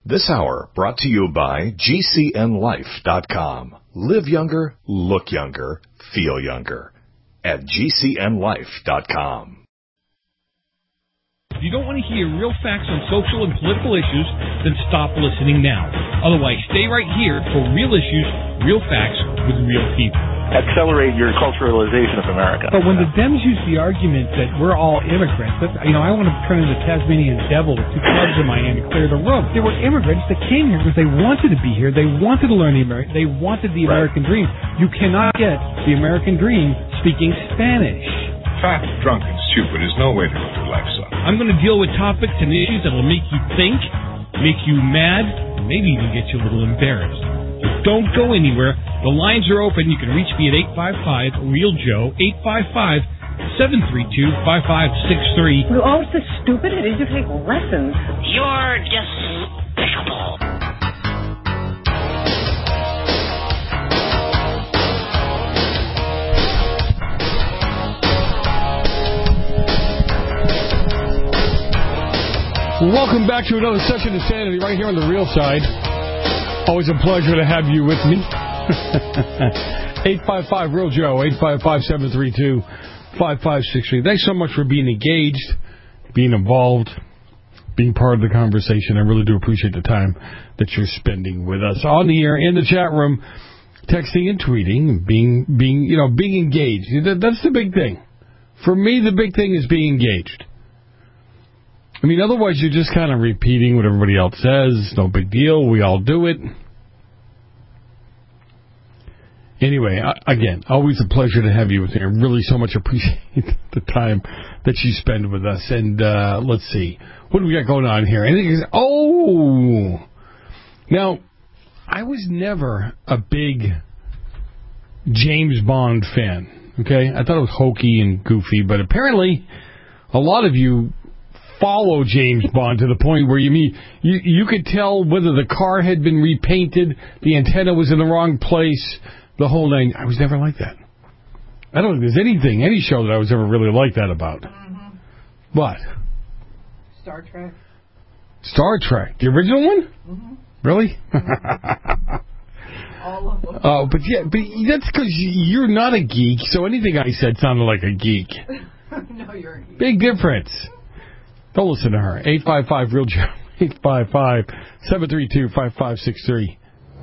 This hour brought to you by GCNLife.com. Live younger, look younger, feel younger. At GCNLife.com. If you don't want to hear real facts on social and political issues, then stop listening now. Otherwise, stay right here for real issues, real facts with real people. Accelerate your culturalization of America. But when the Dems use the argument that we're all immigrants, that, I want to turn into Tasmanian devil with two clubs in my hand to clear the room. They were immigrants that came here because they wanted to be here. They wanted to learn they wanted the American dream. You cannot get the American dream speaking Spanish. Fat, drunk, and stupid is no way to live your life, son. I'm going to deal with topics and issues that will make you think, make you mad, and maybe even get you a little embarrassed. So don't go anywhere. The lines are open. You can reach me at 855-REAL-JOE, 855-732-5563. You're always so stupid. I need you to take lessons. You're despicable. Welcome back to another session of Sanity right here on the Real Side. Always a pleasure to have you with me. 855-REAL-JOE, 855-732-5563. Thanks so much for being engaged, being involved, being part of the conversation. I really do appreciate the time that you're spending with us on the air, in the chat room, texting and tweeting, being engaged. That's the big thing. For me, the big thing is being engaged. Otherwise you're just kind of repeating what everybody else says. No big deal. We all do it. Anyway, again, always a pleasure to have you with me. I really so much appreciate the time that you spend with us. And let's see. What do we got going on here? Now, I was never a big James Bond fan. Okay? I thought it was hokey and goofy, but apparently a lot of you follow James Bond to the point where you could tell whether the car had been repainted, the antenna was in the wrong place, the whole thing. I was never like that. I don't think there's any show that I was ever really like that about. Mm-hmm. What? Star Trek. Star Trek, the original one? Mm-hmm. Really? Mm-hmm. All of them. Oh, but that's because you're not a geek, so anything I said sounded like a geek. No, you're a geek. Big difference. Don't listen to her. 855-REAL-JOE, 855-732-5563.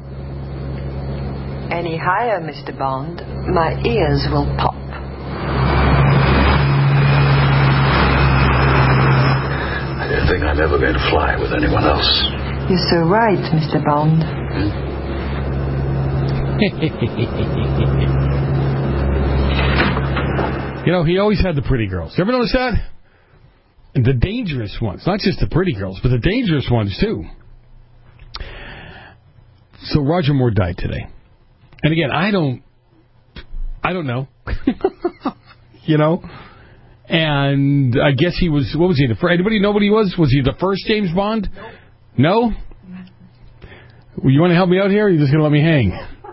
Any higher, Mr. Bond, my ears will pop. I didn't think I'm ever going to fly with anyone else. You're so right, Mr. Bond. He always had the pretty girls. You ever notice that? And the dangerous ones. Not just the pretty girls, but the dangerous ones, too. So Roger Moore died today. And again, I don't know. And I guess he was, what was he? Anybody know what he was? Was he the first James Bond? Nope. No? Well, you want to help me out here, or are you just going to let me hang?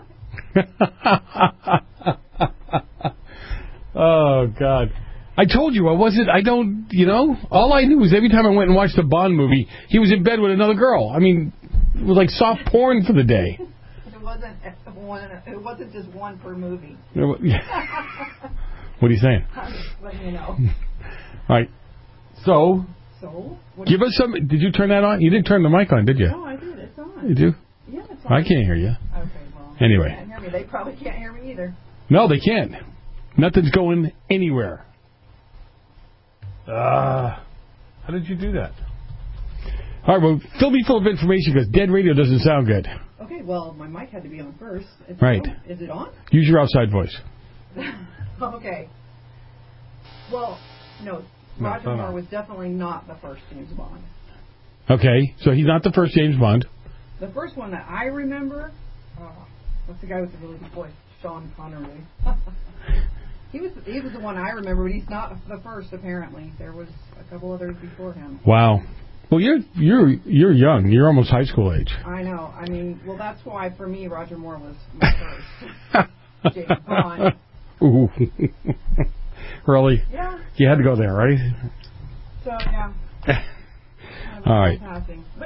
Oh, God. I told you, all I knew was every time I went and watched a Bond movie, he was in bed with another girl. It was like soft porn for the day. It wasn't just one per movie. What are you saying? I'm just letting you know. All right. So? Give us some. Did you turn that on? You didn't turn the mic on, did you? No, I did. It's on. You do? Yeah, it's on. I can't hear you. Okay, well. Anyway. They can't hear me. They probably can't hear me either. No, they can't. Nothing's going anywhere. How did you do that? All right, well, fill me full of information because dead radio doesn't sound good. Okay, well, my mic had to be on first. Right. Is it on? Use your outside voice. Okay. Well, no, Roger Moore was definitely not the first James Bond. Okay, so he's not the first James Bond. The first one that I remember, what's the guy with the really good voice? Sean Connery. He was the one I remember, but he's not the first. Apparently, there was a couple others before him. Wow. Well, you're young. You're almost high school age. I know. Well, that's why for me, Roger Moore was my first James Bond. Ooh. Really? Yeah. You had to go there, right? So yeah. All right. But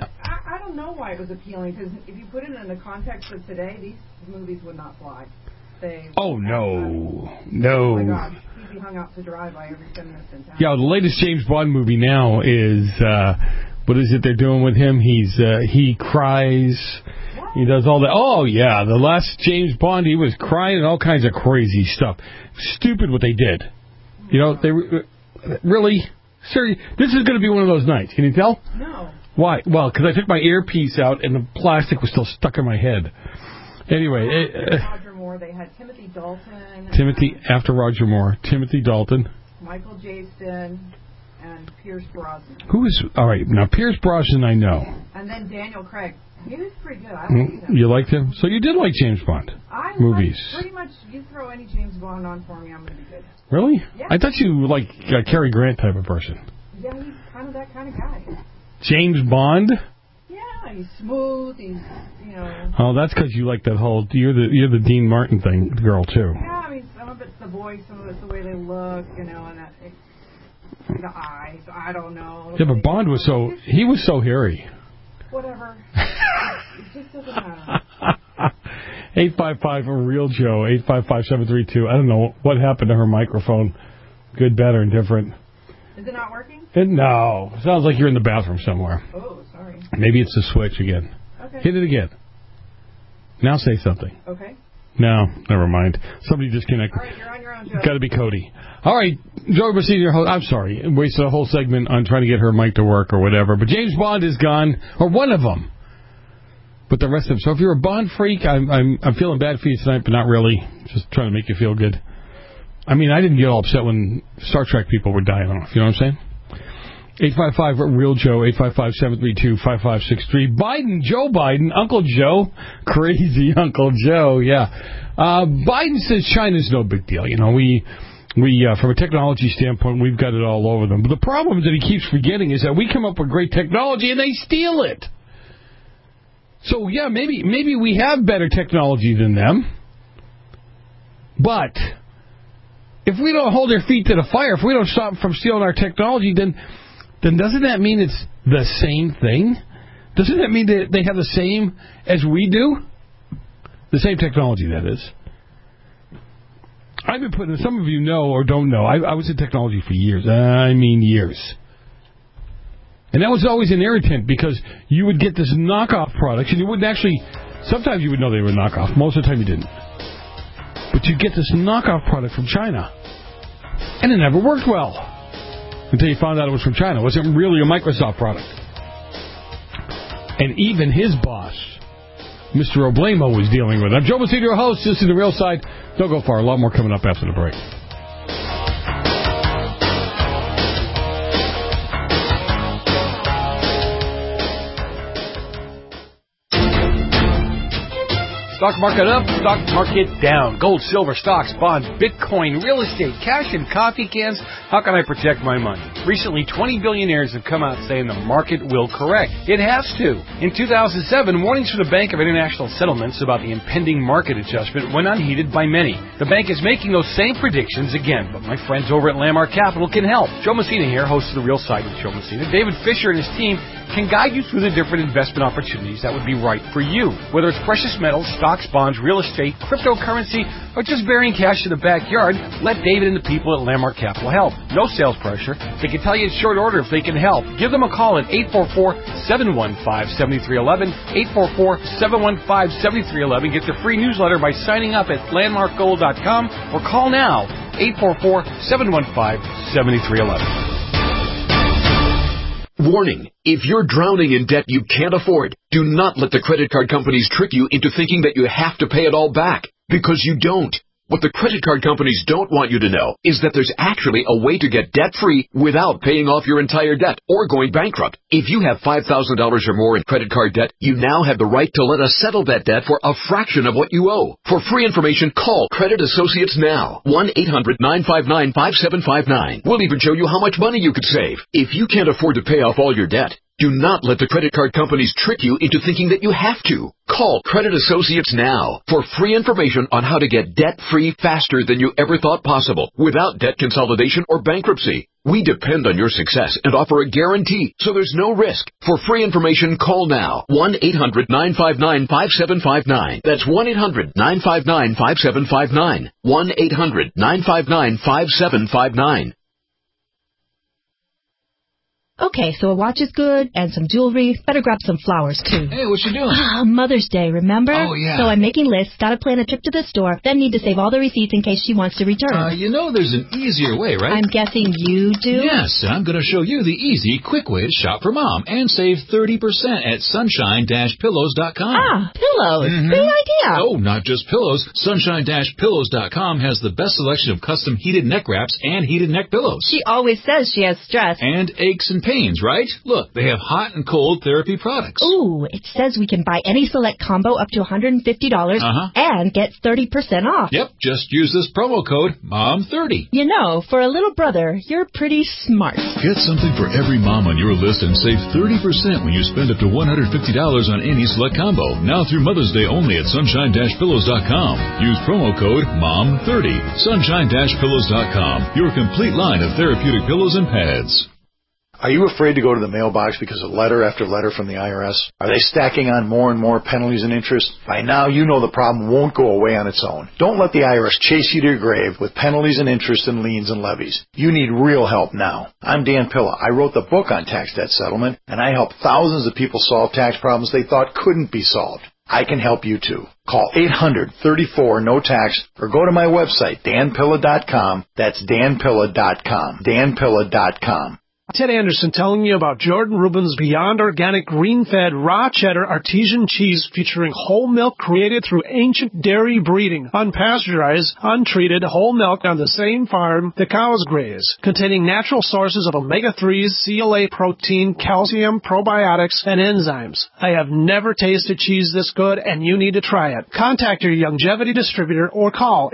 I don't know why it was appealing, because if you put it in the context of today, these movies would not fly. Oh, no. Oh, my gosh. He'd be hung out to dry by every 10 minutes in town. Yeah, the latest James Bond movie now is, what is it they're doing with him? He cries. What? He does all that. Oh, yeah, the last James Bond, he was crying and all kinds of crazy stuff. Stupid what they did. You know, they really... Seriously, this is going to be one of those nights. Can you tell? No. Why? Well, because I took my earpiece out and the plastic was still stuck in my head. Anyway. Roger Moore, they had Timothy Dalton. After Roger Moore, Timothy Dalton. Michael Jaston and Pierce Brosnan. Who is... All right, now Pierce Brosnan I know. And then Daniel Craig. He was pretty good. I liked him. You liked him? So you did like James Bond movies. Pretty much, you throw any James Bond on for me, I'm going to be good. Really? Yeah. I thought you were like a Cary Grant type of person. Yeah, he's kind of that kind of guy. James Bond? Yeah, he's smooth. He's, you know. Oh, that's because you like that whole... You're the Dean Martin thing girl, too. Yeah, I mean, some of it's the voice, some of it's the way they look, you know, and the eyes. I don't know. Yeah, but Bond was so... He was so hairy. Whatever. It just doesn't matter. 855 Real Joe, 855-732. I don't know what happened to her microphone. Good, bad, or indifferent. Is it not working? No. Sounds like you're in the bathroom somewhere. Oh, sorry. Maybe it's the switch again. Okay. Hit it again. Now say something. Okay. No, never mind. Somebody disconnected. All right, you're on your own, Joe. Got to be Cody. All right, Joe Mercedes, your host. I'm sorry, wasted a whole segment on trying to get her mic to work or whatever. But James Bond is gone, or one of them. But the rest of them. So if you're a Bond freak, I'm feeling bad for you tonight, but not really. Just trying to make you feel good. I mean, I didn't get all upset when Star Trek people were dying off. You know what I'm saying? 855 Real Joe, 855-732-5563. Biden, Joe Biden, Uncle Joe, crazy Uncle Joe, yeah. Biden says China's no big deal. You know, we from a technology standpoint, we've got it all over them. But the problem that he keeps forgetting is that we come up with great technology and they steal it. So yeah, maybe we have better technology than them. But if we don't hold their feet to the fire, if we don't stop them from stealing our technology, then doesn't that mean it's the same thing? Doesn't that mean that they have the same as we do? The same technology, that is. I've been putting, some of you know or don't know, I was in technology for years. I mean years. And that was always an irritant because you would get this knockoff products and you wouldn't actually, sometimes you would know they were knockoff, most of the time you didn't. But you'd get this knockoff product from China. And it never worked well. Until you found out it was from China. It wasn't really a Microsoft product. And even his boss, Mr. Oblamo, was dealing with it. I'm Joe Mercedes, your host. This is The Real Side. Don't go far. A lot more coming up after the break. Stock market up, stock market down. Gold, silver, stocks, bonds, Bitcoin, real estate, cash, and coffee cans. How can I protect my money? Recently, 20 billionaires have come out saying the market will correct. It has to. In 2007, warnings from the Bank of International Settlements about the impending market adjustment went unheeded by many. The bank is making those same predictions again, but my friends over at Landmark Capital can help. Joe Messina here, host of The Real Side with Joe Messina. David Fisher and his team can guide you through the different investment opportunities that would be right for you. Whether it's precious metals, stocks, bonds, real estate, cryptocurrency, or just burying cash in the backyard, let David and the people at Landmark Capital help. No sales pressure. They can tell you in short order if they can help. Give them a call at 844-715-7311, 844-715-7311. Get the free newsletter by signing up at landmarkgold.com or call now, 844-715-7311. Warning, if you're drowning in debt you can't afford, do not let the credit card companies trick you into thinking that you have to pay it all back, because you don't. What the credit card companies don't want you to know is that there's actually a way to get debt-free without paying off your entire debt or going bankrupt. If you have $5,000 or more in credit card debt, you now have the right to let us settle that debt for a fraction of what you owe. For free information, call Credit Associates now. 1-800-959-5759. We'll even show you how much money you could save. If you can't afford to pay off all your debt, do not let the credit card companies trick you into thinking that you have to. Call Credit Associates now for free information on how to get debt-free faster than you ever thought possible without debt consolidation or bankruptcy. We depend on your success and offer a guarantee, so there's no risk. For free information, call now. 1-800-959-5759. That's 1-800-959-5759. 1-800-959-5759. Okay, so a watch is good, and some jewelry. Better grab some flowers, too. Hey, what you doing? Mother's Day, remember? Oh, yeah. So I'm making lists, gotta plan a trip to the store, then need to save all the receipts in case she wants to return. You know there's an easier way, right? I'm guessing you do? Yes, I'm going to show you the easy, quick way to shop for Mom and save 30% at sunshine-pillows.com. Ah, pillows. Great idea. Oh, not just pillows. Sunshine-pillows.com has the best selection of custom heated neck wraps and heated neck pillows. She always says she has stress. And aches and pains, right? Look, they have hot and cold therapy products. Ooh, it says we can buy any select combo up to $150 and get 30% off. Yep, just use this promo code MOM30. You know, for a little brother, you're pretty smart. Get something for every mom on your list and save 30% when you spend up to $150 on any select combo. Now through Mother's Day only at sunshine-pillows.com. Use promo code MOM30. Sunshine-pillows.com. Your complete line of therapeutic pillows and pads. Are you afraid to go to the mailbox because of letter after letter from the IRS? Are they stacking on more and more penalties and interest? By now, you know the problem won't go away on its own. Don't let the IRS chase you to your grave with penalties and interest and liens and levies. You need real help now. I'm Dan Pilla. I wrote the book on tax debt settlement, and I help thousands of people solve tax problems they thought couldn't be solved. I can help you too. Call 800-34-NO-TAX or go to my website, danpilla.com. That's danpilla.com. danpilla.com. Ted Anderson telling you about Jordan Rubin's Beyond Organic Green-Fed Raw Cheddar Artesian Cheese featuring whole milk created through ancient dairy breeding, unpasteurized, untreated whole milk on the same farm the cows graze, containing natural sources of omega-3s, CLA protein, calcium, probiotics, and enzymes. I have never tasted cheese this good, and you need to try it. Contact your Youngevity distributor or call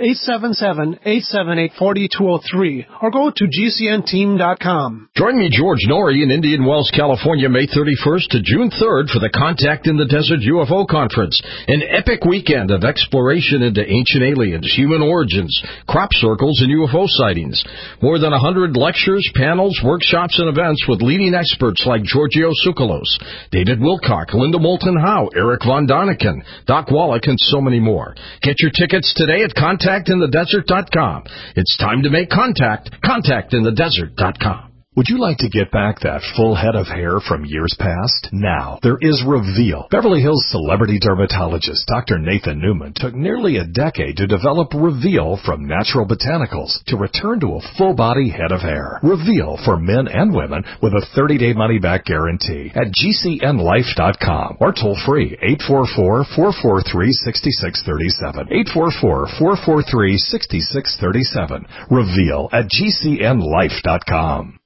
877-878-4203 or go to gcnteam.com. Join me, George Norrie, in Indian Wells, California, May 31st to June 3rd for the Contact in the Desert UFO Conference, an epic weekend of exploration into ancient aliens, human origins, crop circles, and UFO sightings. More than 100 lectures, panels, workshops, and events with leading experts like Giorgio Tsoukalos, David Wilcock, Linda Moulton Howe, Eric Von Daniken, Doc Wallach, and so many more. Get your tickets today at contactinthedesert.com. It's time to make contact. Contactinthedesert.com. Would you like to get back that full head of hair from years past? Now, there is Reveal. Beverly Hills celebrity dermatologist Dr. Nathan Newman took nearly a decade to develop Reveal from natural botanicals to return to a full-body head of hair. Reveal for men and women with a 30-day money-back guarantee at GCNlife.com or toll-free 844-443-6637. 844-443-6637. Reveal at GCNlife.com.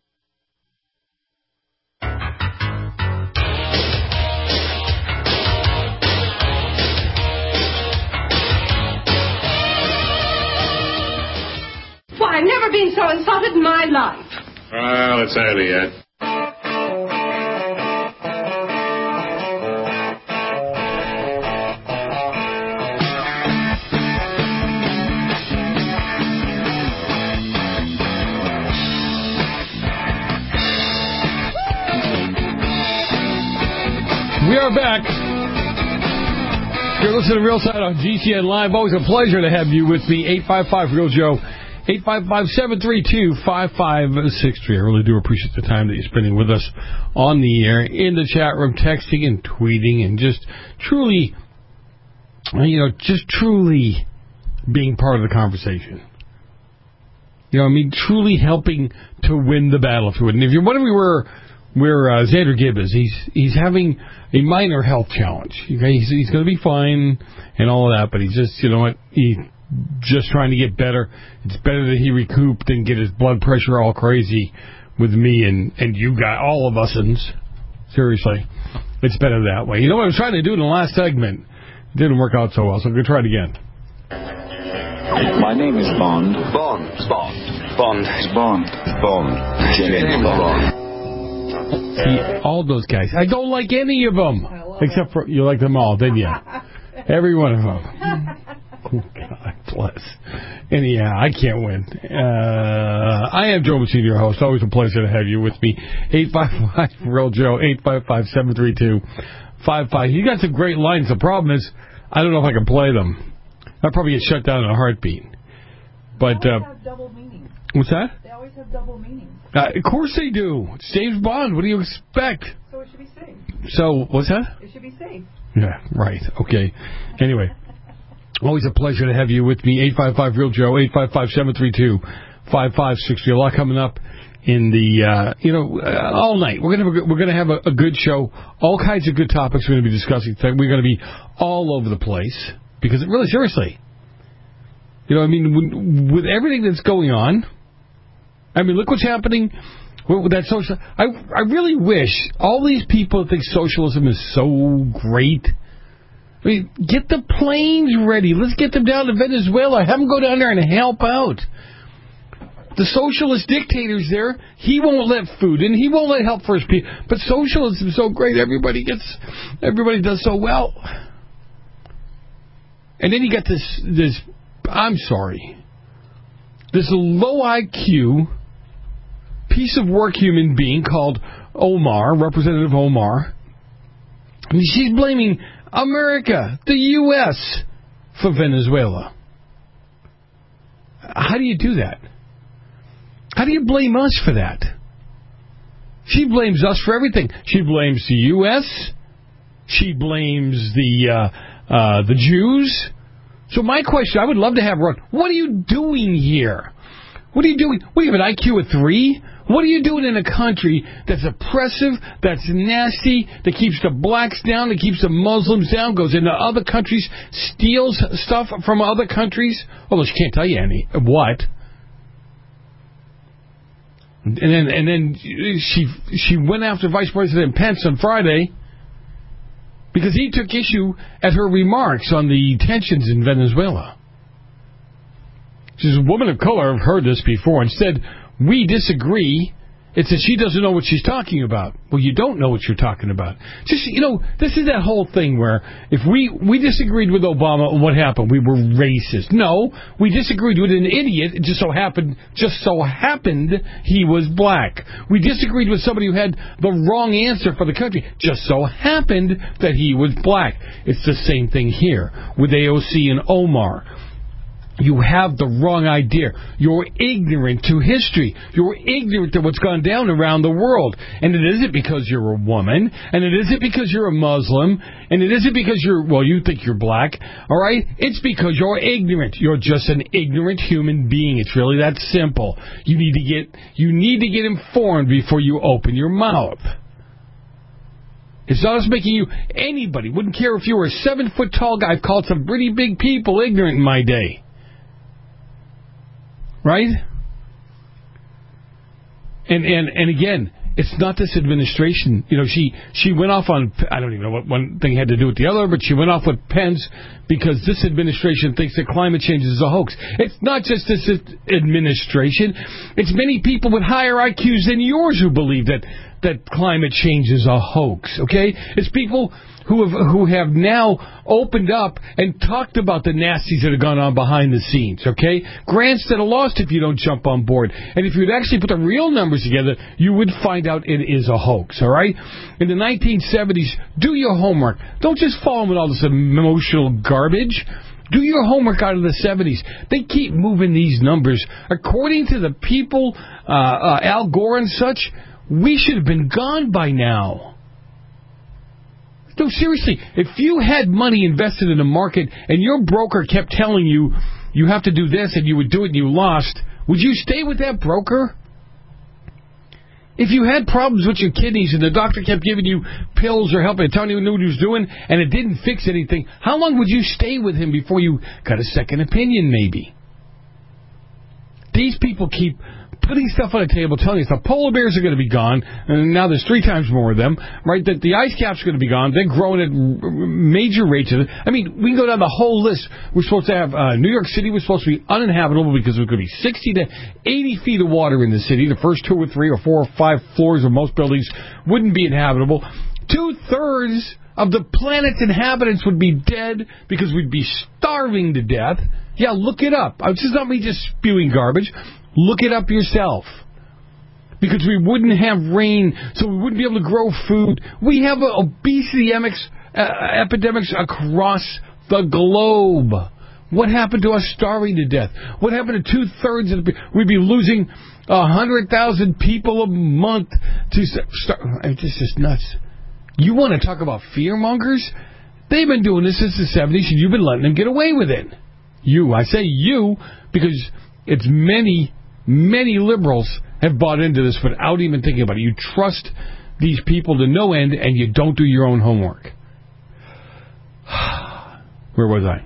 Why, I've never been so insulted in my life. Well, it's early yet. We are back. You're listening to Real Side on GCN Live. Always a pleasure to have you with me. 855-REAL-JOE. 855-732-5563. I really do appreciate the time that you're spending with us on the air, in the chat room, texting and tweeting, and just truly being part of the conversation. Truly helping to win the battle, if you would. And if you're wondering where Xander Gibb is, he's having a minor health challenge. Okay? He's going to be fine and all of that, but he's just, he's just trying to get better. It's better that he recoup than get his blood pressure all crazy with me and you got all of us. Seriously, it's better that way. You know what I was trying to do in the last segment? It didn't work out so well, so I'm going to try it again. My name is Bond. Bond. James Bond. See, all those guys. I don't like any of them. Except for, you like them all, didn't you? Every one of them. God bless. And yeah, I can't win. I am Joe Messina, your host. Always a pleasure to have you with me. 855-REAL-JOE, 855-732-55. You got some great lines. The problem is, I don't know if I can play them. I'll probably get shut down in a heartbeat. But, they always have double meanings. What's that? They always have double meanings. Of course they do. It's James Bond. What do you expect? So it should be safe. So, what's that? It should be safe. Yeah, right. Okay. Anyway, always a pleasure to have you with me. 855-REAL-JOE, 855-732-5563. A lot coming up in the, all night. We're gonna have a good show. All kinds of good topics we're going to be discussing. We're going to be all over the place because really, seriously, with everything that's going on. I mean, look what's happening with that social. I really wish all these people that think socialism is so great. I mean, get the planes ready. Let's get them down to Venezuela. Have them go down there and help out. The socialist dictator's there. He won't let food in. He won't let help for his people. But socialism is so great. Everybody does so well. And then you got this. I'm sorry. This low IQ piece of work human being called Omar, Representative Omar. And she's blaming America, the U.S., for Venezuela. How do you do that? How do you blame us for that? She blames us for everything. She blames the U.S. She blames the Jews. So my question, I would love to have her on. What are you doing here? What are you doing? What, you have an IQ of 3? What are you doing in a country that's oppressive, that's nasty, that keeps the blacks down, that keeps the Muslims down, goes into other countries, steals stuff from other countries? Although she can't tell you what. And then she went after Vice President Pence on Friday because he took issue at her remarks on the tensions in Venezuela. She's a woman of color. I've heard this before and said, we disagree. It's that she doesn't know what she's talking about. Well, you don't know what you're talking about. Just, this is that whole thing where if we disagreed with Obama and what happened, we were racist. No, we disagreed with an idiot. It just so happened he was black. We disagreed with somebody who had the wrong answer for the country. Just so happened that he was black. It's the same thing here with AOC and Omar. You have the wrong idea. You're ignorant to history. You're ignorant to what's gone down around the world. And it isn't because you're a woman. And it isn't because you're a Muslim. And it isn't because you think you're black. All right? It's because you're ignorant. You're just an ignorant human being. It's really that simple. You need to get informed before you open your mouth. It's not us making you anybody. Wouldn't care if you were a 7-foot-tall guy. I've called some pretty big people ignorant in my day. Right? And again, it's not this administration. She went off on, I don't even know what one thing had to do with the other, but she went off with Pence because this administration thinks that climate change is a hoax. It's not just this administration. It's many people with higher IQs than yours who believe that climate change is a hoax, okay? It's people who have now opened up and talked about the nasties that have gone on behind the scenes, okay? Grants that are lost if you don't jump on board. And if you'd actually put the real numbers together, you would find out it is a hoax, all right? In the 1970s, do your homework. Don't just fall in with all this emotional garbage. Do your homework out of the 70s. They keep moving these numbers. According to the people, Al Gore and such, we should have been gone by now. No, seriously, if you had money invested in a market and your broker kept telling you you have to do this and you would do it and you lost, would you stay with that broker? If you had problems with your kidneys and the doctor kept giving you pills or helping, telling you what he was doing, and it didn't fix anything, how long would you stay with him before you got a second opinion, maybe? These people keep putting stuff on the table, telling us the polar bears are going to be gone, and now there's 3 times more of them, right? That the ice caps are going to be gone. They're growing at major rates. I mean, we can go down the whole list. We're supposed to have New York City was supposed to be uninhabitable because there's going to be 60 to 80 feet of water in the city. The first 2 or 3 or 4 or 5 floors of most buildings wouldn't be inhabitable. 2/3 of the planet's inhabitants would be dead because we'd be starving to death. Yeah, look it up. This is not me just spewing garbage. Look it up yourself. Because we wouldn't have rain, so we wouldn't be able to grow food. We have obesity epidemics across the globe. What happened to us starving to death? What happened to 2/3 of the people? We'd be losing 100,000 people a month to starve. It's just nuts. You want to talk about fearmongers? They've been doing this since the 70s, and you've been letting them get away with it. I say you, because it's many liberals have bought into this without even thinking about it. You trust these people to no end, and you don't do your own homework. Where was I?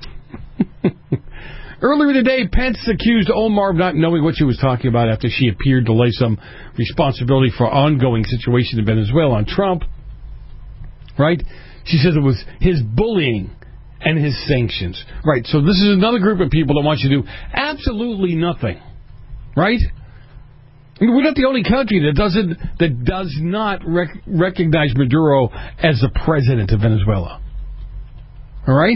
Earlier today, Pence accused Omar of not knowing what she was talking about after she appeared to lay some responsibility for ongoing situation in Venezuela on Trump. Right? She says it was his bullying and his sanctions. Right, so this is another group of people that want you to do absolutely nothing. Right? I mean, we're not the only country that does not recognize Maduro as the president of Venezuela. All right?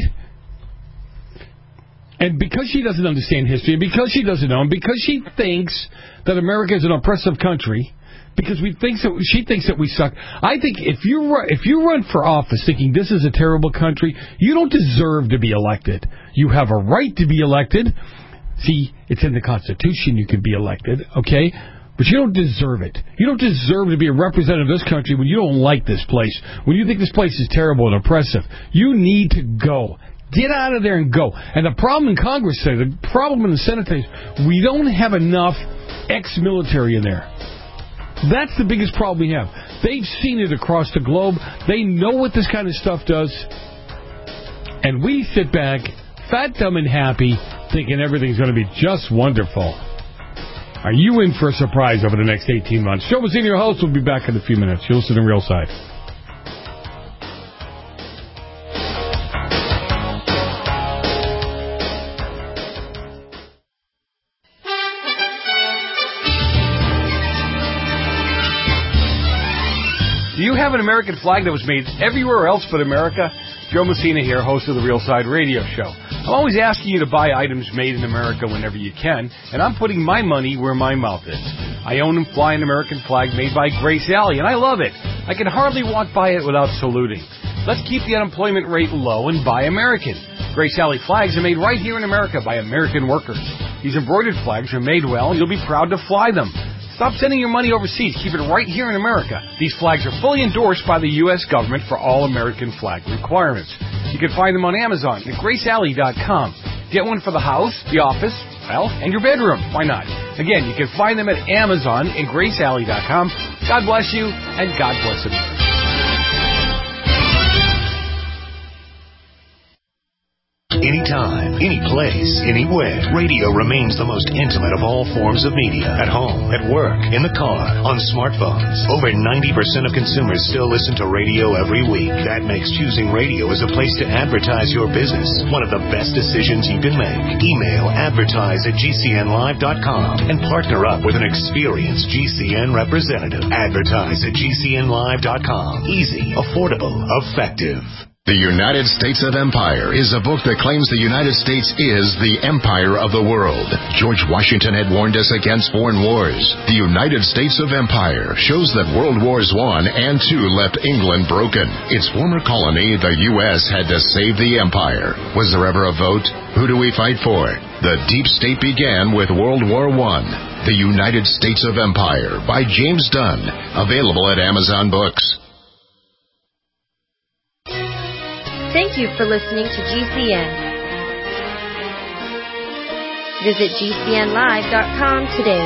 And because she doesn't understand history, and because she doesn't know, and because she thinks that America is an oppressive country, because she thinks that we suck. I think if you run for office thinking this is a terrible country, you don't deserve to be elected. You have a right to be elected. See, it's in the Constitution you can be elected, okay? But you don't deserve it. You don't deserve to be a representative of this country when you don't like this place, when you think this place is terrible and oppressive. You need to go. Get out of there and go. And the problem in Congress today, the problem in the Senate today, is we don't have enough ex-military in there. That's the biggest problem we have. They've seen it across the globe. They know what this kind of stuff does. And we sit back, fat, dumb, and happy, thinking everything's going to be just wonderful. Are you in for a surprise over the next 18 months? Joe Mazzini, your host, will be back in a few minutes. You'll listen to Real Side. Do you have an American flag that was made everywhere else but America? Joe Messina here, host of the Real Side Radio Show. I'm always asking you to buy items made in America whenever you can, and I'm putting my money where my mouth is. I own and fly an American flag made by Grace Alley, and I love it. I can hardly walk by it without saluting. Let's keep the unemployment rate low and buy American. Grace Alley flags are made right here in America by American workers. These embroidered flags are made well, and you'll be proud to fly them. Stop sending your money overseas. Keep it right here in America. These flags are fully endorsed by the U.S. government for all American flag requirements. You can find them on Amazon at GraceAlley.com. Get one for the house, the office, well, and your bedroom. Why not? Again, you can find them at Amazon and GraceAlley.com. God bless you, and God bless America. Anytime, any place, anywhere. Radio remains the most intimate of all forms of media. At home, at work, in the car, on smartphones. Over 90% of consumers still listen to radio every week. That makes choosing radio as a place to advertise your business one of the best decisions you can make. Email advertise@gcnlive.com and partner up with an experienced GCN representative. Advertise@gcnlive.com. Easy, affordable, effective. The United States of Empire is a book that claims the United States is the empire of the world. George Washington had warned us against foreign wars. The United States of Empire shows that World Wars I and II left England broken. Its former colony, the U.S., had to save the empire. Was there ever a vote? Who do we fight for? The deep state began with World War I. The United States of Empire by James Dunn. Available at Amazon Books. Thank you for listening to GCN. Visit GCNlive.com today.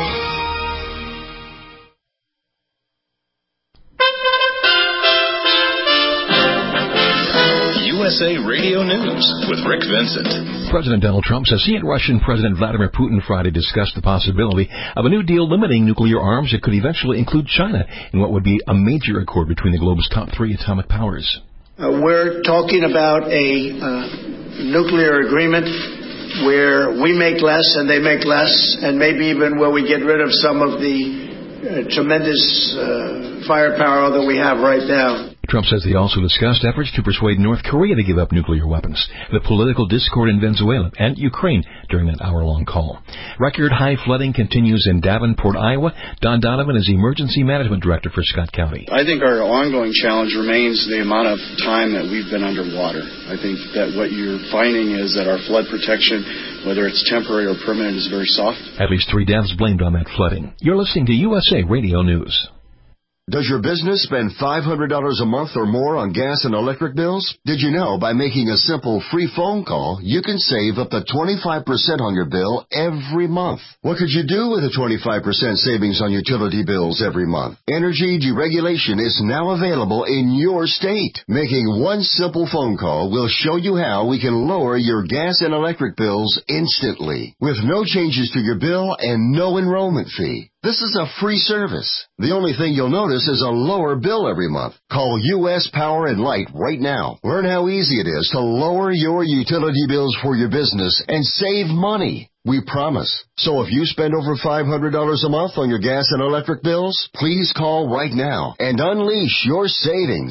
USA Radio News with Rick Vincent. President Donald Trump says he and Russian President Vladimir Putin Friday discussed the possibility of a new deal limiting nuclear arms that could eventually include China in what would be a major accord between the globe's top three atomic powers. We're talking about a nuclear agreement where we make less and they make less, and maybe even where we get rid of some of the tremendous firepower that we have right now. Trump says he also discussed efforts to persuade North Korea to give up nuclear weapons, the political discord in Venezuela, and Ukraine during that hour-long call. Record-high flooding continues in Davenport, Iowa. Don Donovan is Emergency Management Director for Scott County. I think our ongoing challenge remains the amount of time that we've been underwater. I think that what you're finding is that our flood protection, whether it's temporary or permanent, is very soft. At least 3 deaths blamed on that flooding. You're listening to USA Radio News. Does your business spend $500 a month or more on gas and electric bills? Did you know by making a simple free phone call, you can save up to 25% on your bill every month? What could you do with a 25% savings on utility bills every month? Energy deregulation is now available in your state. Making one simple phone call will show you how we can lower your gas and electric bills instantly, with no changes to your bill and no enrollment fee. This is a free service. The only thing you'll notice is a lower bill every month. Call U.S. Power and Light right now. Learn how easy it is to lower your utility bills for your business and save money. We promise. So if you spend over $500 a month on your gas and electric bills, please call right now and unleash your savings.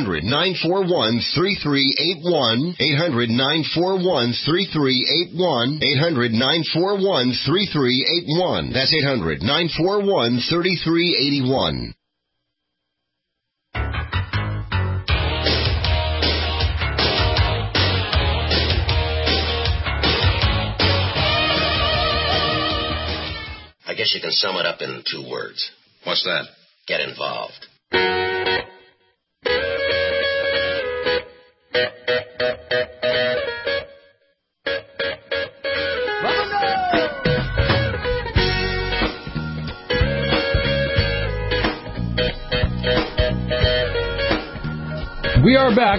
800-941-3381. 800-941-3381. 800-941-3381. That's 800-941-3381. I guess you can sum it up in 2 words. What's that? Get involved. We are back.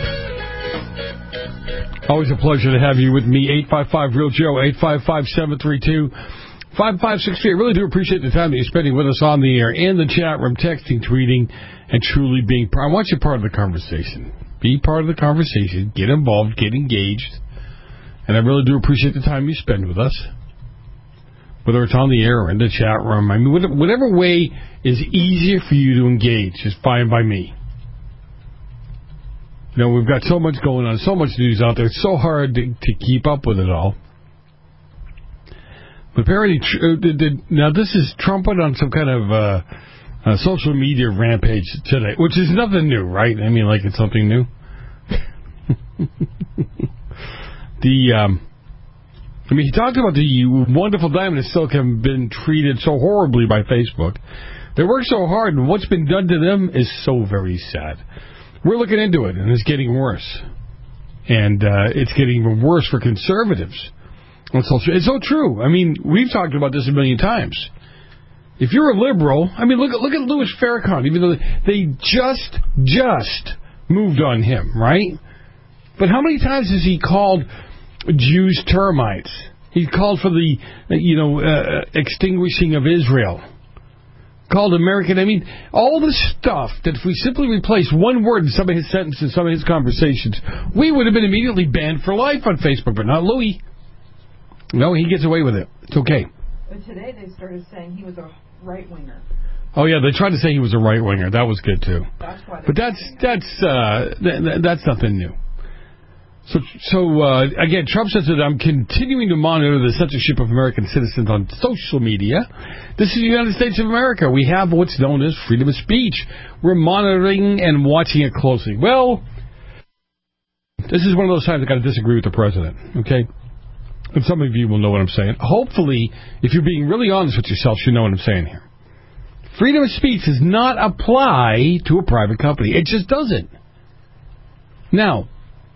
Always a pleasure to have you with me. 855-REAL-JOE, 855-732-5563. I really do appreciate the time that you're spending with us on the air, in the chat room, texting, tweeting, and truly being part. I want you part of the conversation. Be part of the conversation. Get involved. Get engaged. And I really do appreciate the time you spend with us. Whether it's on the air or in the chat room. I mean, whatever way is easier for you to engage is fine by me. You know, we've got so much going on, so much news out there. It's so hard to keep up with it all. But apparently, now this is Trump went on some kind of social media rampage today, which is nothing new, right? I mean, like it's something new. He talked about the wonderful Diamond and Silk have been treated so horribly by Facebook. They work so hard, and what's been done to them is so very sad. We're looking into it, and it's getting worse. And it's getting even worse for conservatives. It's so true. I mean, we've talked about this a million times. If you're a liberal, I mean, look at Louis Farrakhan. Even though they just moved on him, right? But how many times has he called Jews termites? He called for the, extinguishing of Israel. Called American. I mean, all the stuff that if we simply replace one word in some of his sentences, in some of his conversations, we would have been immediately banned for life on Facebook, but not Louis. No, he gets away with it. It's okay. But today they started saying he was a right-winger. Oh, yeah, they tried to say he was a right-winger. That was good, too. That's why but that's nothing new. So again, Trump says that I'm continuing to monitor the censorship of American citizens on social media. This is the United States of America. We have what's known as freedom of speech. We're monitoring and watching it closely. Well, this is one of those times I've got to disagree with the president, okay? And some of you will know what I'm saying. Hopefully, if you're being really honest with yourself, you know what I'm saying here. Freedom of speech does not apply to a private company. It just doesn't. Now,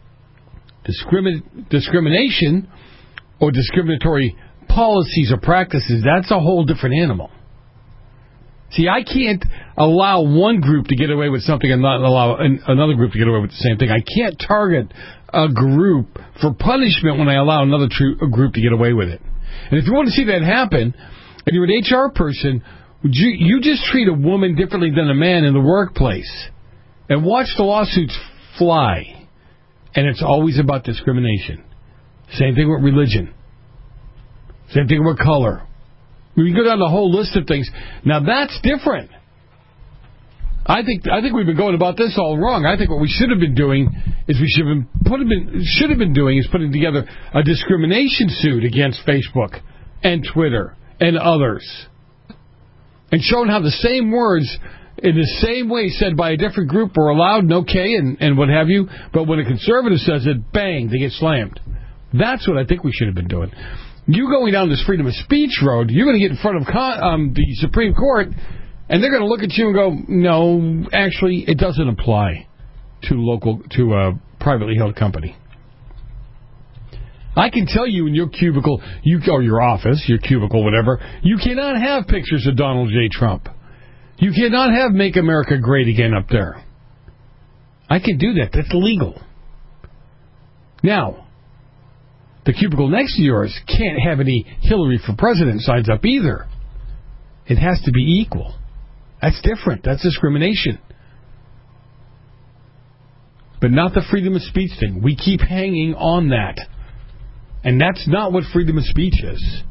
discrimination or discriminatory policies or practices, that's a whole different animal. See, I can't allow one group to get away with something and not allow another group to get away with the same thing. I can't target a group for punishment when I allow another group to get away with it. And if you want to see that happen, and you're an HR person, you just treat a woman differently than a man in the workplace. And watch the lawsuits fly. And it's always about discrimination. Same thing with religion. Same thing with color. We go down the whole list of things. Now, that's different. I think we've been going about this all wrong. I think what we should have been doing is putting together a discrimination suit against Facebook and Twitter and others, and showing how the same words in the same way said by a different group are allowed and okay and what have you, but when a conservative says it, bang, they get slammed. That's what I think we should have been doing. You going down this freedom of speech road, you're going to get in front of the Supreme Court, and they're going to look at you and go, no, actually, it doesn't apply to a privately held company. I can tell you in your cubicle, or your office, your cubicle, whatever, you cannot have pictures of Donald J. Trump. You cannot have Make America Great Again up there. I can do that. That's illegal. Now, the cubicle next to yours can't have any Hillary for President signs up either. It has to be equal. That's different. That's discrimination. But not the freedom of speech thing. We keep hanging on that. And that's not what freedom of speech is.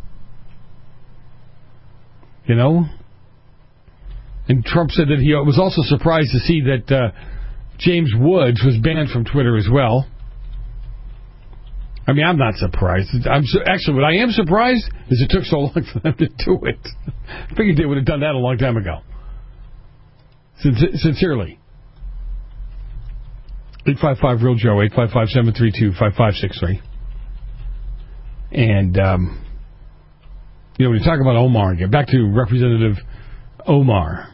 You know? And Trump said that he was also surprised to see that James Woods was banned from Twitter as well. I mean, I'm not surprised. Actually, what I am surprised is it took so long for them to do it. I figured they would have done that a long time ago. Sincerely. 855-REAL-JOE, 855-732-5563. And, when you talk about Omar again, back to Representative Omar.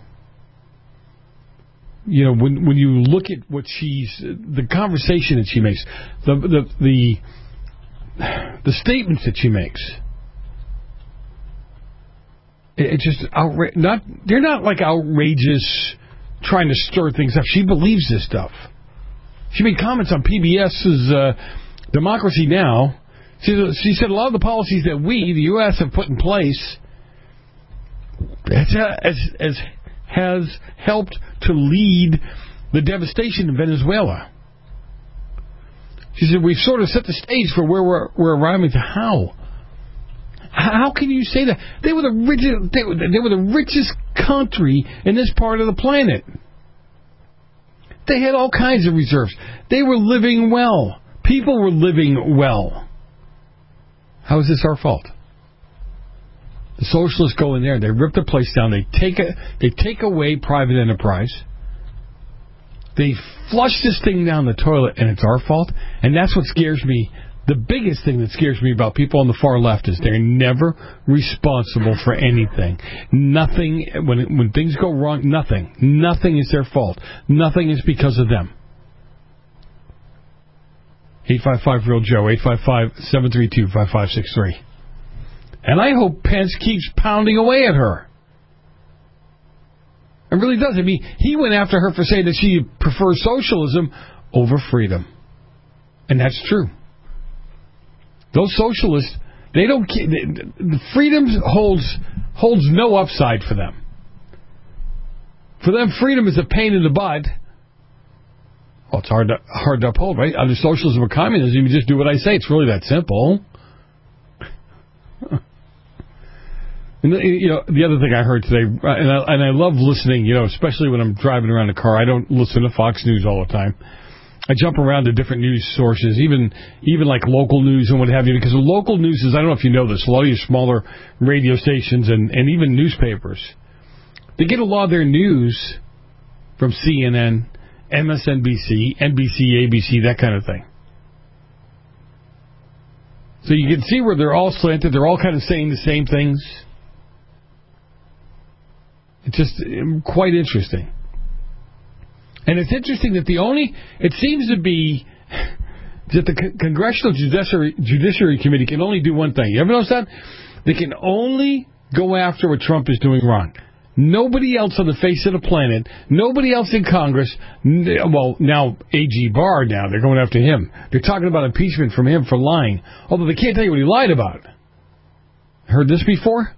When you look at what the conversation that she makes, the statements that she makes, it's just they're not like outrageous, trying to stir things up. She believes this stuff. She made comments on PBS's Democracy Now! She said a lot of the policies that we, the U.S., have put in place has helped to lead the devastation in Venezuela. She said, we've sort of set the stage for where we're arriving to. How can you say that? They were the richest country in this part of the planet. They had all kinds of reserves. They were living well. People were living well. How is this our fault? The socialists go in there, they rip the place down, they take away private enterprise, they flush this thing down the toilet, and it's our fault. And that's what scares me. The biggest thing that scares me about people on the far left is they're never responsible for anything. Nothing, when things go wrong, nothing is their fault. Nothing is because of them. 855-REAL-JOE, 855-732-5563. And I hope Pence keeps pounding away at her. It really does. I mean, he went after her for saying that she prefers socialism over freedom. And that's true. Those socialists, they don't. The freedom holds no upside for them. For them, freedom is a pain in the butt. Well, it's hard to uphold, right? Under socialism or communism, you just do what I say. It's really that simple. And, the other thing I heard today, and I love listening, especially when I'm driving around the car. I don't listen to Fox News all the time. I jump around to different news sources, even like local news and what have you, because the local news is, I don't know if you know this, a lot of your smaller radio stations and even newspapers, they get a lot of their news from CNN, MSNBC, NBC, ABC, that kind of thing. So you can see where they're all slanted, they're all kind of saying the same things. It's just quite interesting. And it's interesting that it seems to be that the Congressional Judiciary Committee can only do one thing. You ever notice that? They can only go after what Trump is doing wrong. Nobody else on the face of the planet, nobody else in Congress, well, now A.G. Barr, they're going after him. They're talking about impeachment from him for lying, although they can't tell you what he lied about. Heard this before?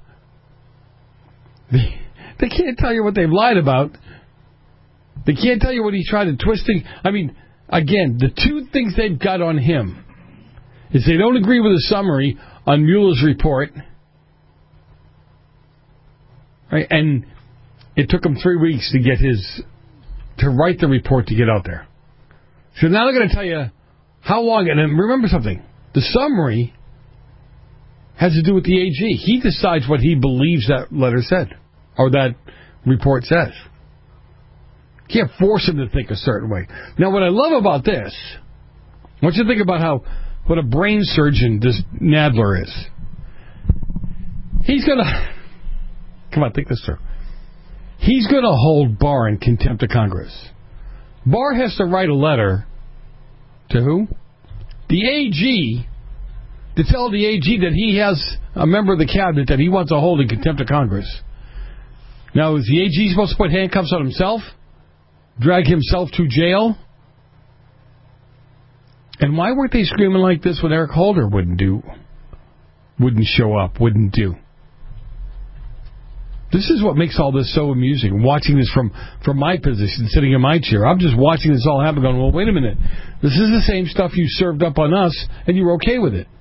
They can't tell you what they've lied about. They can't tell you what he tried to twist things. I mean, again, the two things they've got on him is they don't agree with the summary on Mueller's report, right? And It took him 3 weeks to write the report to get out there. So now they're going to tell you how long, and then remember something, the summary has to do with the AG. He decides what he believes that letter said, or that report says. You can't force him to think a certain way. Now, what I love about this, I want you to think about what a brain surgeon this Nadler is. He's going to... Come on, think this through. He's going to hold Barr in contempt of Congress. Barr has to write a letter to who? The AG, to tell the AG that he has a member of the cabinet that he wants to hold in contempt of Congress. Now, is the AG supposed to put handcuffs on himself? Drag himself to jail? And why weren't they screaming like this when Eric Holder wouldn't show up, wouldn't do? This is what makes all this so amusing, watching this from my position, sitting in my chair. I'm just watching this all happen going, well, wait a minute. This is the same stuff you served up on us, and you were okay with it.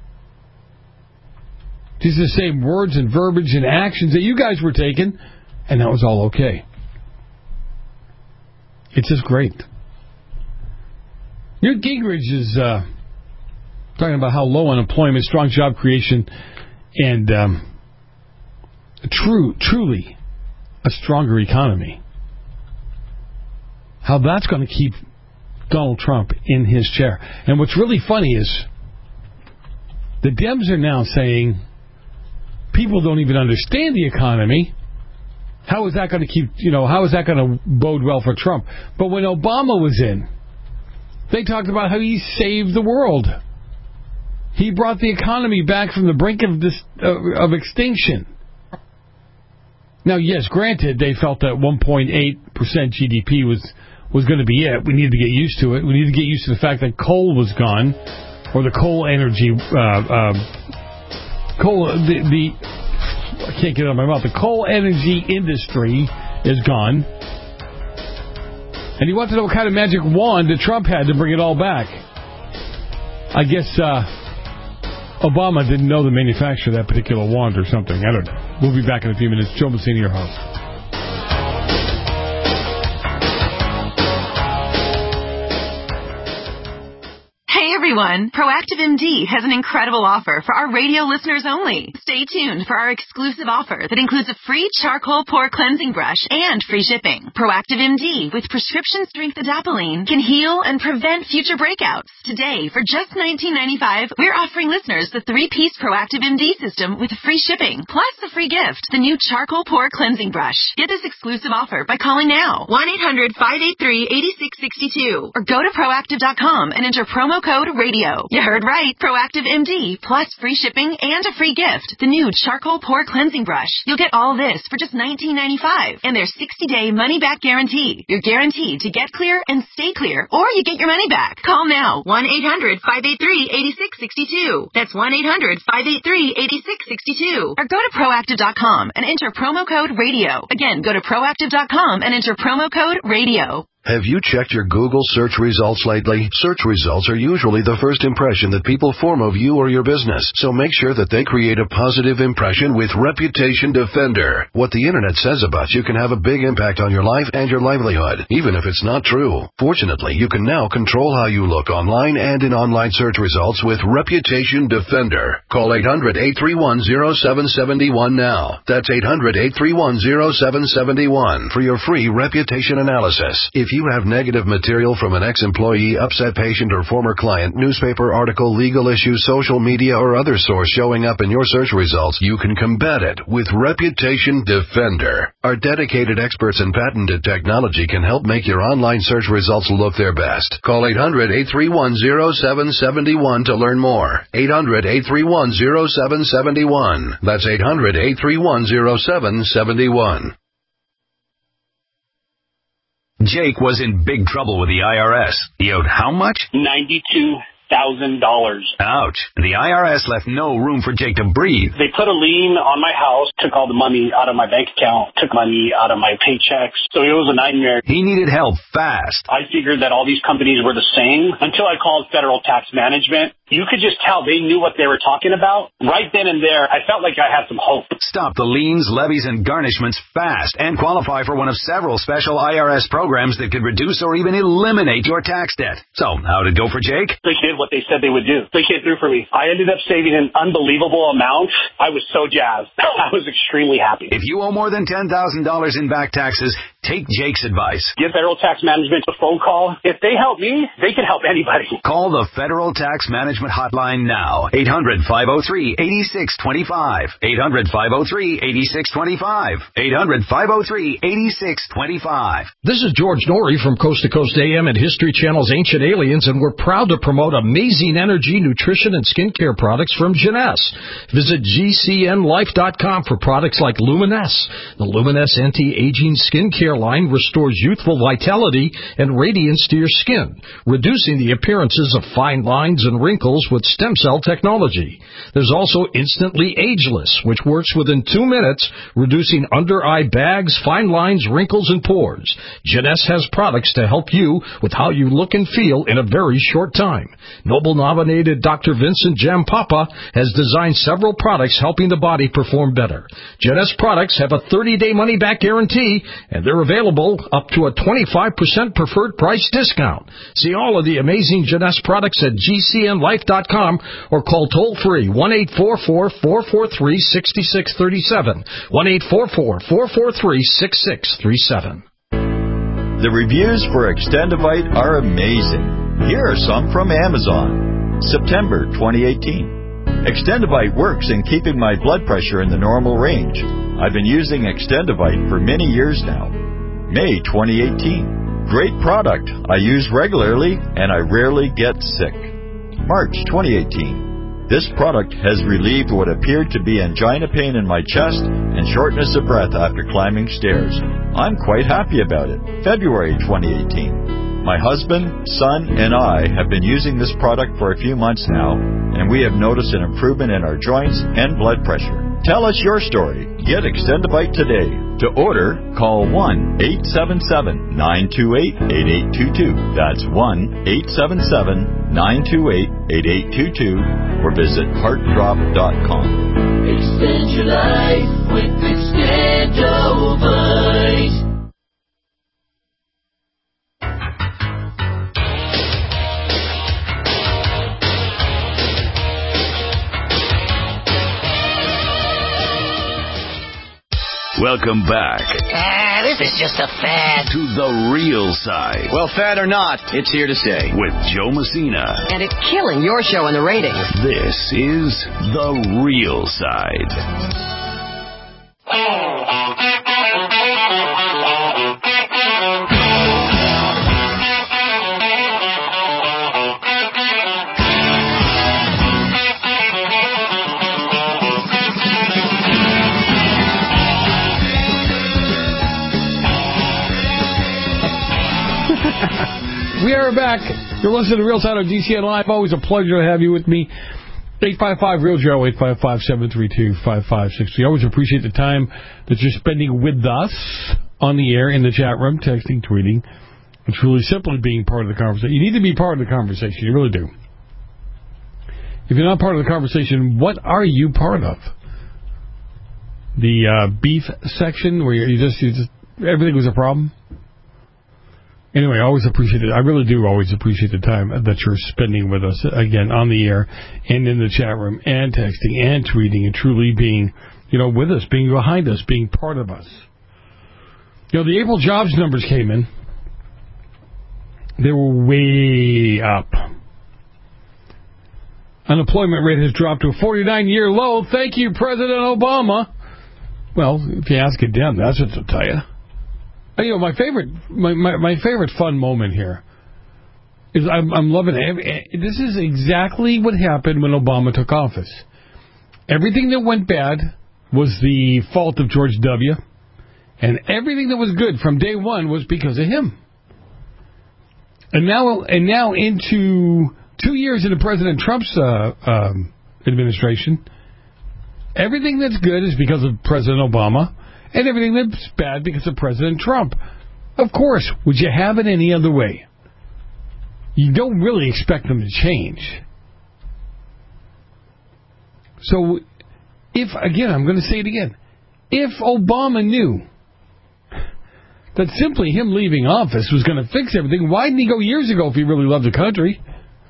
These are the same words and verbiage and actions that you guys were taking, and that was all okay. It's just great. Newt Gingrich is talking about how low unemployment, strong job creation, and truly a stronger economy. How that's going to keep Donald Trump in his chair. And what's really funny is the Dems are now saying people don't even understand the economy. How is that going to keep, how is that going to bode well for Trump? But when Obama was in, they talked about how he saved the world. He brought the economy back from the brink of extinction. Now, yes, granted, they felt that 1.8% GDP was going to be it. We needed to get used to it. We needed to get used to the fact that coal was gone, or the coal energy, I can't get it out of my mouth. The coal energy industry is gone. And he wanted to know what kind of magic wand that Trump had to bring it all back. I guess Obama didn't know the manufacturer of that particular wand or something. I don't know. We'll be back in a few minutes. Joe Messina, your host. Hey everyone, Proactive MD has an incredible offer for our radio listeners only. Stay tuned for our exclusive offer that includes a free charcoal pore cleansing brush and free shipping. Proactive MD with prescription strength adapalene can heal and prevent future breakouts. Today, for just $19.95, we're offering listeners the 3-piece Proactive MD system with free shipping, plus the free gift, the new charcoal pore cleansing brush. Get this exclusive offer by calling now, 1-800-583-8662, or go to Proactive.com and enter promo code radio. You heard right. Proactive MD, plus free shipping and a free gift, the new charcoal pore cleansing brush. You'll get all this for just $19.95 and their 60-day money-back guarantee. You're guaranteed to get clear and stay clear, or you get your money back. Call now, 1-800-583-8662. That's 1-800-583-8662. Or go to Proactive.com and enter promo code radio. Again, go to Proactive.com and enter promo code radio. Have you checked your Google search results lately? Search results are usually the first impression that people form of you or your business, so make sure that they create a positive impression with Reputation Defender. What the internet says about you can have a big impact on your life and your livelihood, even if it's not true. Fortunately, you can now control how you look online and in online search results with Reputation Defender. Call 800-831-0771 now. That's 800-831-0771 for your free reputation analysis. If you have negative material from an ex-employee, upset patient, or former client, newspaper article, legal issue, social media, or other source showing up in your search results, you can combat it with Reputation Defender. Our dedicated experts in patented technology can help make your online search results look their best. Call 800-831-0771 to learn more. 800-831-0771. That's 800-831-0771. Jake was in big trouble with the IRS. He owed how much? $92,000. Ouch. The IRS left no room for Jake to breathe. They put a lien on my house, took all the money out of my bank account, took money out of my paychecks. So it was a nightmare. He needed help fast. I figured that all these companies were the same until I called Federal Tax Management. you could just tell they knew what they were talking about. Right then and there, I felt like I had some hope. Stop the liens, levies, and garnishments fast and qualify for one of several special IRS programs that could reduce or even eliminate your tax debt. So, how'd it go for Jake? They did what they said they would do. They came through for me. I ended up saving an unbelievable amount. I was so jazzed. I was extremely happy. If you owe more than $10,000 in back taxes, take Jake's advice. Give Federal Tax Management a phone call. If they help me, they can help anybody. Call the Federal Tax Management Hotline now. 800-503-8625. 800-503-8625. 800-503-8625. This is George Norrie from Coast to Coast AM and History Channel's Ancient Aliens, and we're proud to promote amazing energy, nutrition, and skincare products from Jeunesse. Visit GCNlife.com for products like Luminesse. The Luminesse anti-aging skincare line restores youthful vitality and radiance to your skin, reducing the appearances of fine lines and wrinkles with stem cell technology. There's also Instantly Ageless, which works within 2 minutes, reducing under-eye bags, fine lines, wrinkles, and pores. Jeunesse has products to help you with how you look and feel in a very short time. Nobel-nominated Dr. Vincent Jampapa has designed several products helping the body perform better. Jeunesse products have a 30-day money-back guarantee, and they're available up to a 25% preferred price discount. See all of the amazing Jeunesse products at GCNlife.com or call toll-free 1-844-443-6637. 1-844-443-6637. The reviews for Extendivite are amazing. Here are some from Amazon. September 2018. Extendivite works in keeping my blood pressure in the normal range. I've been using Extendivite for many years now. May 2018. Great product. I use regularly and I rarely get sick. March 2018. This product has relieved what appeared to be angina pain in my chest and shortness of breath after climbing stairs. I'm quite happy about it. February 2018. My husband, son, and I have been using this product for a few months now, and we have noticed an improvement in our joints and blood pressure. Tell us your story. Get Extendivite today. To order, call 1-877-928-8822. That's 1-877-928-8822 or visit heartdrop.com. Extend your life with Extendivite. Welcome back This is just a fad. to The Real Side. Well, fad or not, it's here to stay. With Joe Messina. And it's killing your show in the ratings. This is The Real Side. We are back. You're listening to Real Side on GCN Live. Always a pleasure to have you with me. 855-REAL-JOE, 855-732-5563. Always appreciate the time that you're spending with us on the air, in the chat room, texting, tweeting. It's really simply being part of the conversation. You need to be part of the conversation. You really do. If you're not part of the conversation, what are you part of? The beef section where you just everything was a problem? Anyway, I always appreciate it. I really do always appreciate the time that you're spending with us, again, on the air and in the chat room and texting and tweeting and truly being, with us, being behind us, being part of us. The April jobs numbers came in. They were way up. Unemployment rate has dropped to a 49-year low. Thank you, President Obama. Well, if you ask it down, that's what they'll tell you. My favorite fun moment here is I'm loving it. This is exactly what happened when Obama took office. Everything that went bad was the fault of George W. And everything that was good from day one was because of him. And now into 2 years into President Trump's administration, everything that's good is because of President Obama. And everything that's bad because of President Trump. Of course, would you have it any other way? You don't really expect them to change. So, I'm going to say it again, if Obama knew that simply him leaving office was going to fix everything, why didn't he go years ago if he really loved the country?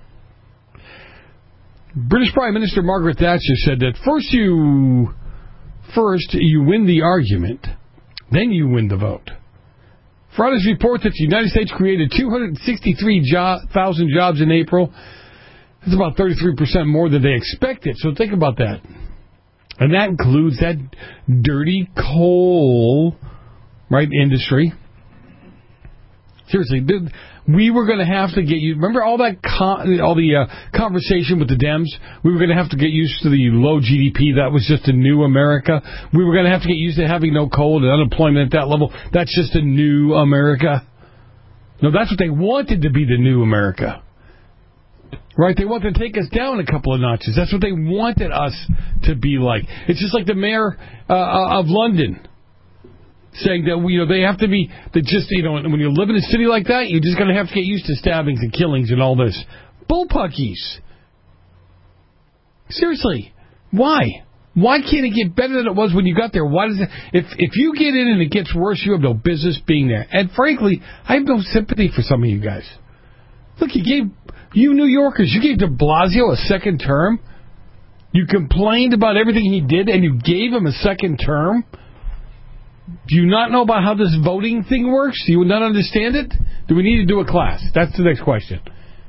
British Prime Minister Margaret Thatcher said that first you win the argument, then you win the vote. Friday's report that the United States created 263,000 jobs in April. That's about 33% more than they expected. So think about that. And that includes that dirty coal, right, industry. Seriously, we were going to have to get you. Remember all the conversation with the Dems? We were going to have to get used to the low GDP. That was just a new America. We were going to have to get used to having no coal and unemployment at that level. That's just a new America. No, that's what they wanted to be, the new America. Right? They wanted to take us down a couple of notches. That's what they wanted us to be like. It's just like the mayor of London saying that they have to be, when you live in a city like that, you're just going to have to get used to stabbings and killings and all this. Bullpuckies. Seriously, why? Why can't it get better than it was when you got there? Why does it? If you get in and it gets worse, you have no business being there. And frankly, I have no sympathy for some of you guys. Look, you New Yorkers, you gave de Blasio a second term. You complained about everything he did, and you gave him a second term. Do you not know about how this voting thing works? Do you not understand it? Do we need to do a class? That's the next question.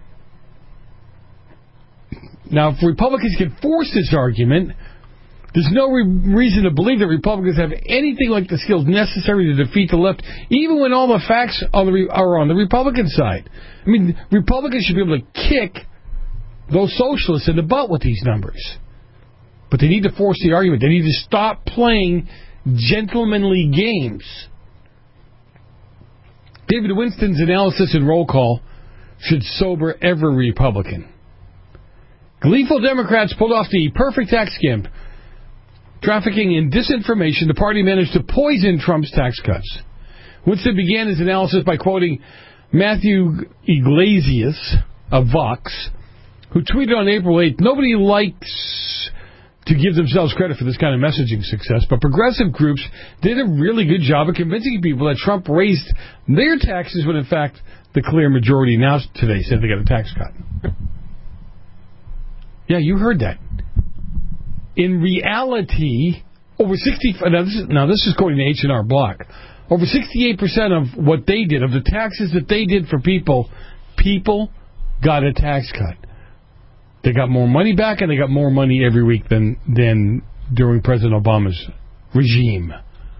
Now, if Republicans can force this argument, there's no reason to believe that Republicans have anything like the skills necessary to defeat the left, even when all the facts are on the Republican side. I mean, Republicans should be able to kick those socialists in the butt with these numbers. But they need to force the argument. They need to stop playing gentlemanly games. David Winston's analysis and roll call should sober every Republican. Gleeful Democrats pulled off the perfect tax scam. Trafficking in disinformation, the party managed to poison Trump's tax cuts. Winston began his analysis by quoting Matthew Iglesias of Vox, who tweeted on April 8th, "Nobody likes to give themselves credit for this kind of messaging success, but progressive groups did a really good job of convincing people that Trump raised their taxes when, in fact, the clear majority now today said they got a tax cut." Yeah, you heard that. In reality, over 60... Now, this is according to H&R Block. Over 68% of what they did, of the taxes that they did for people got a tax cut. They got more money back, and they got more money every week than during President Obama's regime.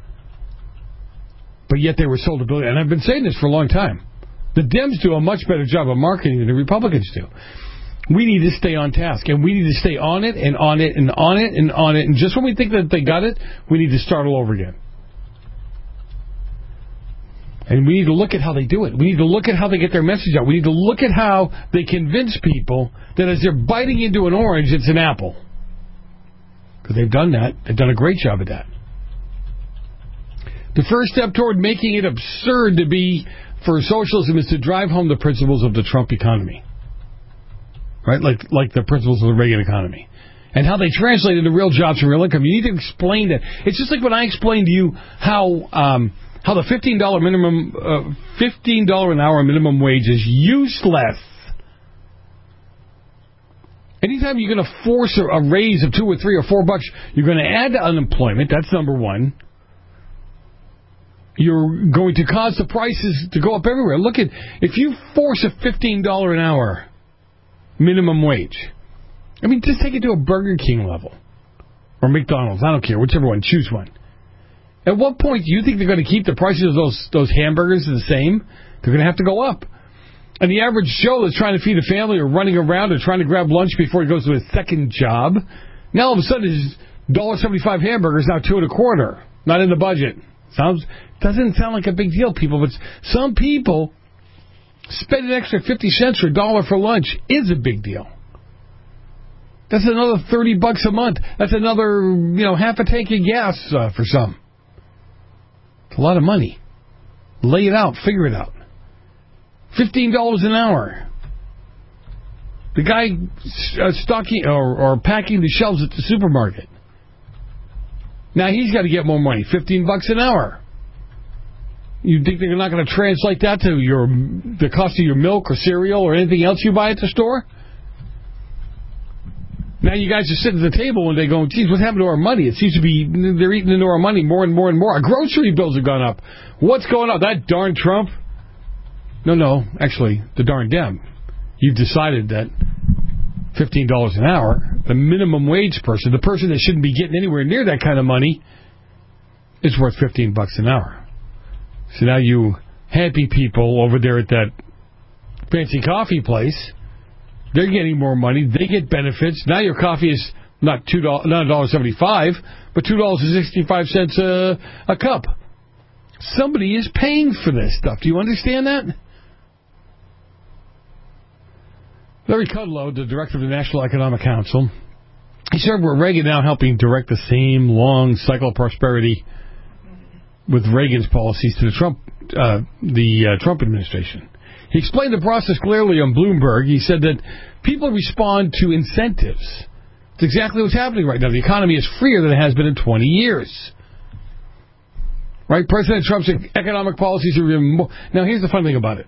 But yet they were sold a billion. And I've been saying this for a long time. The Dems do a much better job of marketing than the Republicans do. We need to stay on task, and we need to stay on it and on it and on it and on it. And just when we think that they got it, we need to start all over again. And we need to look at how they do it. We need to look at how they get their message out. We need to look at how they convince people that as they're biting into an orange, it's an apple. Because they've done that. They've done a great job at that. The first step toward making it absurd to be for socialism is to drive home the principles of the Trump economy. Right? Like the principles of the Reagan economy. And how they translate into real jobs and real income. You need to explain that. It's just like when I explained to you how the $15 an hour minimum wage is useless. Anytime you're going to force a raise of $2 or $3 or $4, you're going to add to unemployment. That's number one. You're going to cause the prices to go up everywhere. Look at, if you force a $15 an hour minimum wage, I mean, just take it to a Burger King level. Or McDonald's, I don't care, whichever one, choose one. At what point do you think they're going to keep the prices of those hamburgers the same? They're going to have to go up. And the average Joe that's trying to feed a family or running around or trying to grab lunch before he goes to his second job, now all of a sudden his $1.75 hamburger is now $2.25. Not in the budget. Doesn't sound like a big deal, people, but some people spend an extra 50 cents or $1 for lunch is a big deal. That's another $30 a month. That's another, half a tank of gas for some. It's a lot of money. Lay it out. Figure it out. $15 an hour. The guy stocking or packing the shelves at the supermarket. Now he's got to get more money, $15 an hour. You think they're not going to translate that to the cost of your milk or cereal or anything else you buy at the store? Now you guys are sitting at the table one day going, geez, what happened to our money? It seems to be they're eating into our money more and more and more. Our grocery bills have gone up. What's going on? That darn Trump? No, actually, the darn Dem. You've decided that $15 an hour, the minimum wage person, the person that shouldn't be getting anywhere near that kind of money, is worth $15 an hour. So now you happy people over there at that fancy coffee place, they're getting more money. They get benefits. Now your coffee is not $1.75, but $2.65 a cup. Somebody is paying for this stuff. Do you understand that? Larry Kudlow, the director of the National Economic Council, he served with Reagan, now helping direct the same long cycle of prosperity with Reagan's policies to the Trump administration. He explained the process clearly on Bloomberg. He said that people respond to incentives. It's exactly what's happening right now. The economy is freer than it has been in 20 years. Right? President Trump's economic policies are even more... Now, here's the fun thing about it.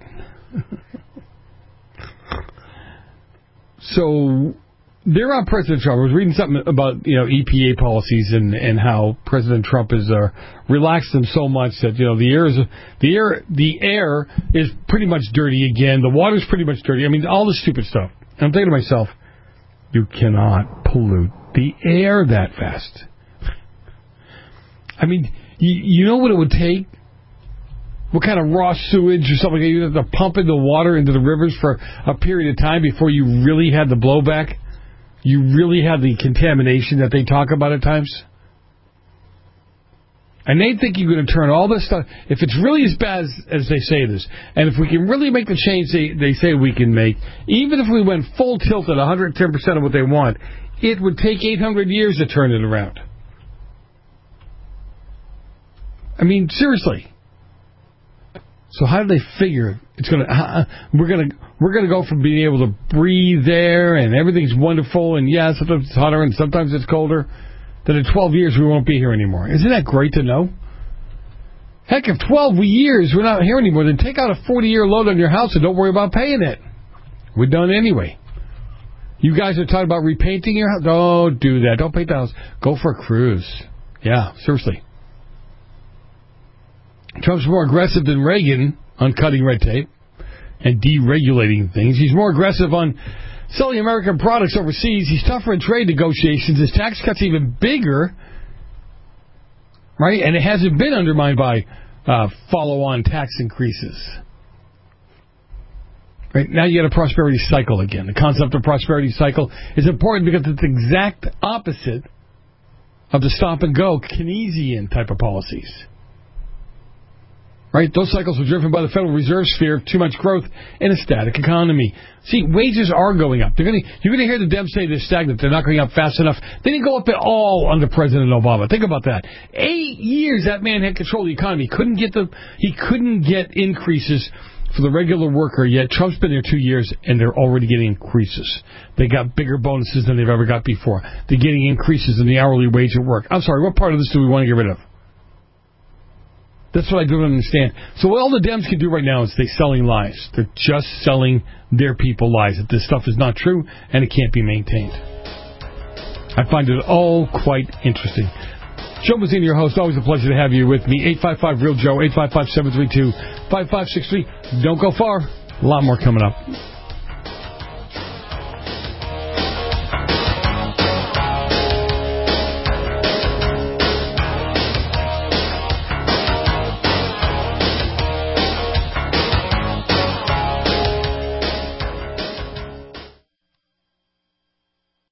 So, they're on President Trump. I was reading something about, EPA policies and how President Trump has relaxed them so much that, the air is pretty much dirty again. The water's pretty much dirty. I mean, all this stupid stuff. And I'm thinking to myself, you cannot pollute the air that fast. I mean, you know what it would take? What kind of raw sewage or something? You have to pump in the water into the rivers for a period of time before you really had the blowback? You really had the contamination that they talk about at times? And they think you're going to turn all this stuff... If it's really as bad as they say it is, and if we can really make the change they say we can make, even if we went full tilt at 110% of what they want, it would take 800 years to turn it around. I mean, seriously. So how do they figure it's going to? We're going to go from being able to breathe there and everything's wonderful and sometimes it's hotter and sometimes it's colder. That in 12 years we won't be here anymore. Isn't that great to know? Heck, if 12 years we're not here anymore, then take out a 40-year loan on your house and don't worry about paying it. We're done anyway. You guys are talking about repainting your house. Don't do that. Don't paint the house. Go for a cruise. Yeah, seriously. Trump's more aggressive than Reagan on cutting red tape and deregulating things. He's more aggressive on selling American products overseas. He's tougher in trade negotiations. His tax cut's even bigger, right? And it hasn't been undermined by follow-on tax increases. Right? Now you get a prosperity cycle again. The concept of prosperity cycle is important because it's the exact opposite of the stop-and-go Keynesian type of policies. Right? Those cycles were driven by the Federal Reserve's fear of too much growth in a static economy. See, wages are going up. You're going to hear the Dems say they're stagnant. They're not going up fast enough. They didn't go up at all under President Obama. Think about that. 8 years that man had control of the economy. He couldn't get increases for the regular worker, yet Trump's been there 2 years, and they're already getting increases. They got bigger bonuses than they've ever got before. They're getting increases in the hourly wage at work. I'm sorry, what part of this do we want to get rid of? That's what I don't understand. So what all the Dems can do right now is they're selling lies. They're just selling their people lies, that this stuff is not true and it can't be maintained. I find it all quite interesting. Joe Mazzini, your host. Always a pleasure to have you with me. 855-REAL-JOE, 855-732-5563. Don't go far. A lot more coming up.